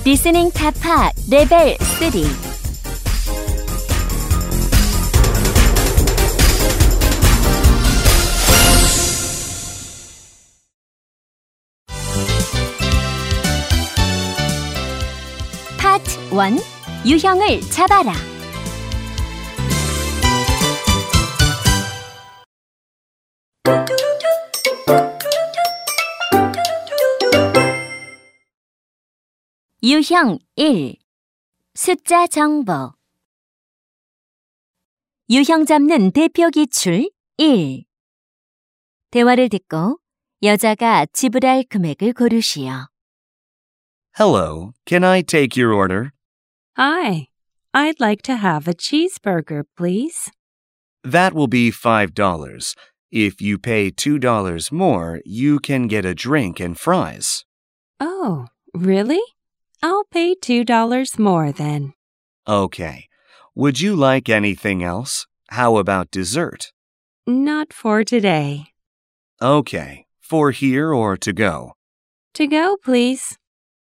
리스닝 타파 레벨 3. 파트 1. 유형을 잡아라. 유형 1. 숫자 정보. 유형 잡는 대표 기출 1. 대화를 듣고 여자가 지불할 금액을 고르시오. Hello, can I take your order? Hi, I'd like to have a cheeseburger, please. That will be $5. If you pay $2 more, you can get a drink and fries. Oh, really? I'll pay $2 more then. Okay. Would you like anything else? How about dessert? Not for today. Okay. For here or to go? To go, please.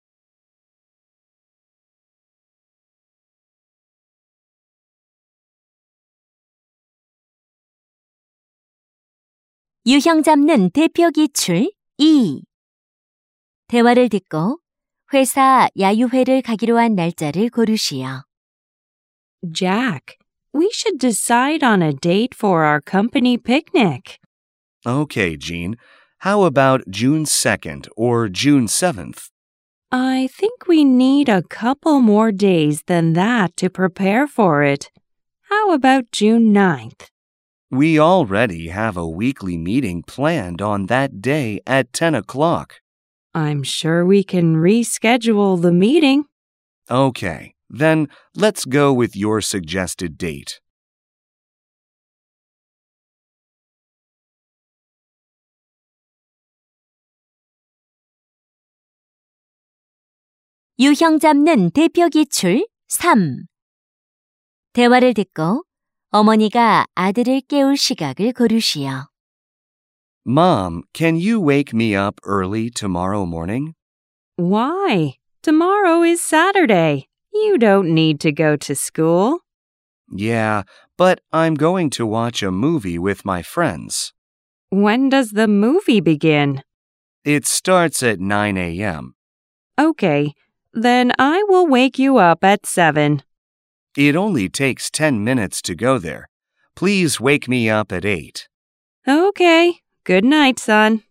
유형 잡는 대표 기출 2. 대화를 듣고 회사 야유회를 가기로 한 날짜를 고르시오. Jack, we should decide on a date for our company picnic. Okay, Jean. How about June 2nd or June 7th? I think we need a couple more days than that to prepare for it. How about June 9th? We already have a weekly meeting planned on that day at 10 o'clock. I'm sure we can reschedule the meeting. Okay, then let's go with your suggested date. 유형 잡는 대표 기출 3. 대화를 듣고 어머니가 아들을 깨울 시각을 고르시오. Mom, can you wake me up early tomorrow morning? Why? Tomorrow is Saturday. You don't need to go to school. Yeah, but I'm going to watch a movie with my friends. When does the movie begin? It starts at 9 a.m. Okay, then I will wake you up at 7. It only takes 10 minutes to go there. Please wake me up at 8. Okay, good night, son.